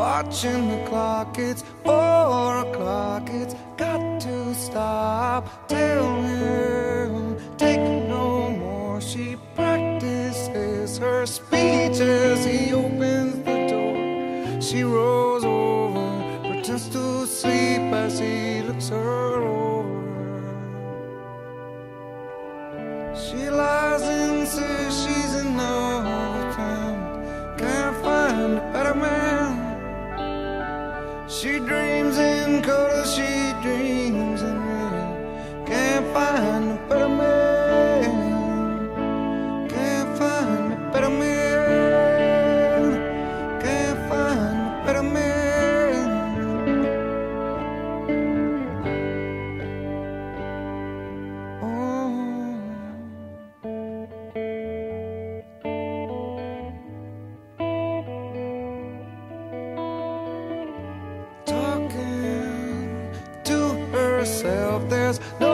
watching the clock. It's 4 o'clock, it's got to stop. Tell him, take no more. She practices her speech as he opens the door. She rolls over, pretends to sleep as he looks her over. She lies and says she's in love with him, can't find a better man. She dreams in color, she dreams in red, can't find a better man. Can't find a better man. Can't find a better man. Oh. Talking to herself, there's no